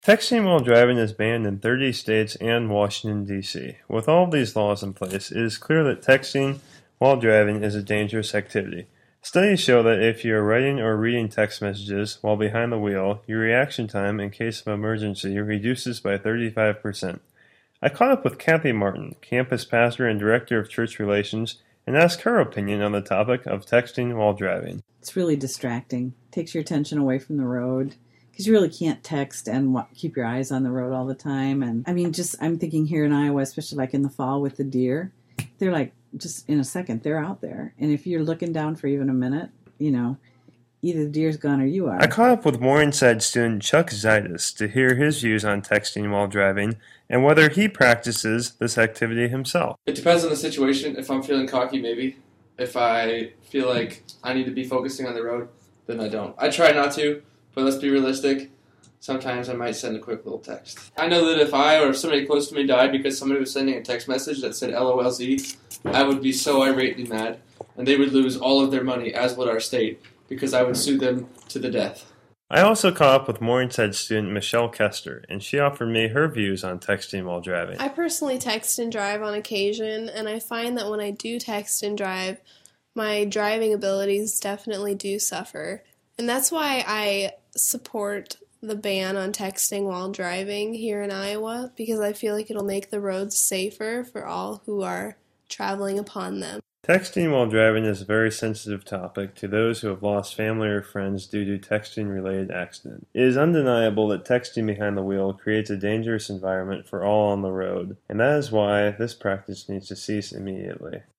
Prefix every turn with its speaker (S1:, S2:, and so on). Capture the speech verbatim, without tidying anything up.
S1: Texting while driving is banned in thirty states and Washington, D C With all of these laws in place, it is clear that texting while driving is a dangerous activity. Studies show that if you are writing or reading text messages while behind the wheel, your reaction time in case of emergency reduces by thirty-five percent. I caught up with Kathy Martin, campus pastor and director of church relations, and asked her opinion on the topic of texting while driving.
S2: It's really distracting. It takes your attention away from the road. Because you really can't text and keep your eyes on the road all the time. And I mean, just I'm thinking here in Iowa, especially like in the fall with the deer, they're like just in a second, they're out there. And if you're looking down for even a minute, you know, either the deer's gone or you are.
S1: I caught up with Morningside student Chuck Zaitis to hear his views on texting while driving and whether he practices this activity himself.
S3: It depends on the situation. If I'm feeling cocky, maybe. If I feel like I need to be focusing on the road, then I don't. I try not to. But let's be realistic. Sometimes I might send a quick little text. I know that if I or if somebody close to me died because somebody was sending a text message that said L O L Z, I would be so irately mad, and they would lose all of their money, as would our state, because I would sue them to the death.
S1: I also caught up with Morningside student Michelle Kester, and she offered me her views on texting while driving.
S4: I personally text and drive on occasion, and I find that when I do text and drive, my driving abilities definitely do suffer. And that's why I support the ban on texting while driving here in Iowa, because I feel like it'll make the roads safer for all who are traveling upon them.
S1: Texting while driving is a very sensitive topic to those who have lost family or friends due to texting-related accident. It is undeniable that texting behind the wheel creates a dangerous environment for all on the road, and that is why this practice needs to cease immediately.